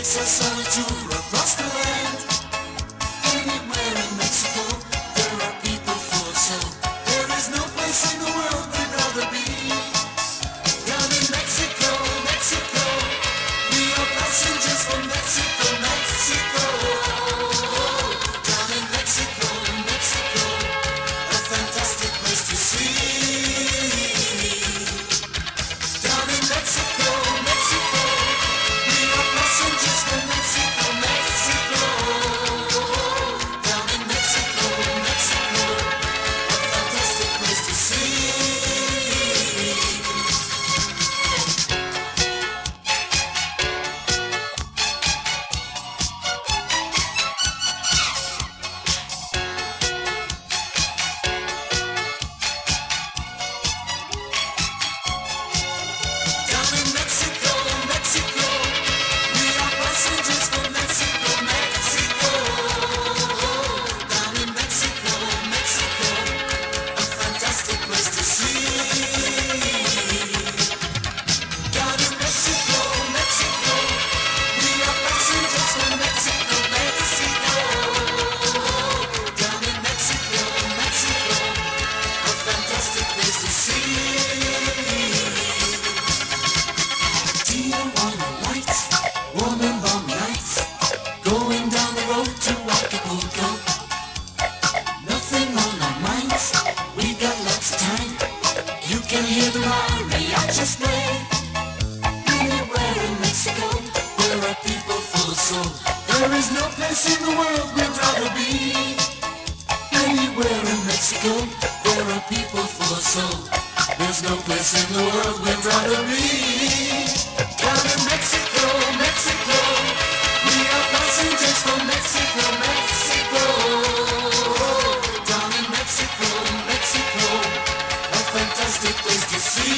takes us on a tour across the land. Anywhere in Mexico, there are people full of soul. There is no place in the world we'd rather be. Down in Mexico, Mexico, we are passengers from Mexico, Mexico. Down in Mexico, Mexico, a fantastic place to see. Down in Mexico, Mexico, we are passengers from Mexico, Mexico. Down in Mexico, Mexico, a fantastic place to see. Down in Mexico, Mexico, we are passengers from Mexico, Mexico. Down in Mexico, Mexico, a fantastic place to see. Down in Mexico, Mexico, we are passengers from Mexico, Mexico. Down in Mexico, Mexico, a fantastic place to see. Tijuana lights, warm and balmy nights, going down the road to Acapulco. Nothing on our minds, we got lots of time. You can hear the mariachis play. Anywhere in Mexico, there are people full of soul. There is no place in the world we'd rather be. Anywhere in Mexico, there are people full of soul. There's no place in the world we'd rather be. Down in Mexico, Mexico, we are passengers from Mexico, Mexico. Down in Mexico, Mexico, a fantastic place to see.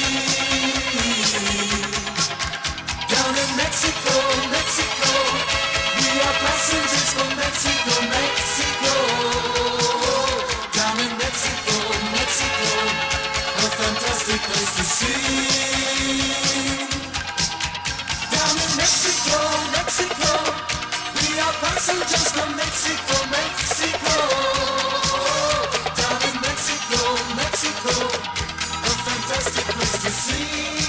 Down in Mexico, Mexico, we are passengers from Mexico, Mexico. Down in Mexico, Mexico, a fantastic place to see. Down in Mexico, Mexico, we are passengers from Mexico, Mexico. Down in Mexico, Mexico, a fantastic place to see.